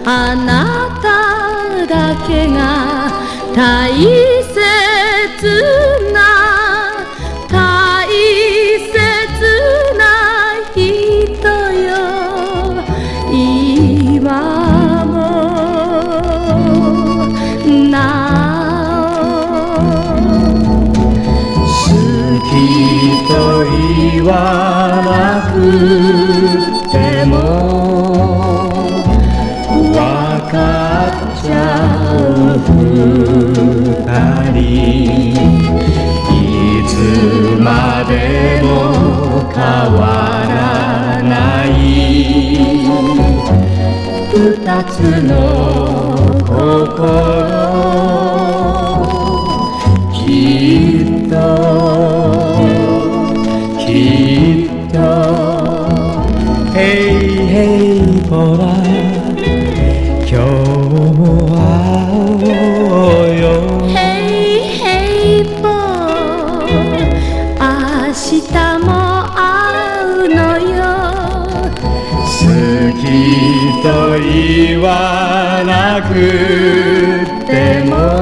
あなただけが大切な大切な人よ。今もなお好きと言わなくても分かっちゃう二人、いつまでも変わらない二つの心、きっとヘイヘイボラ今日も会おうよ。ヘイヘイボ明日も会うのよ。好きと言わなくても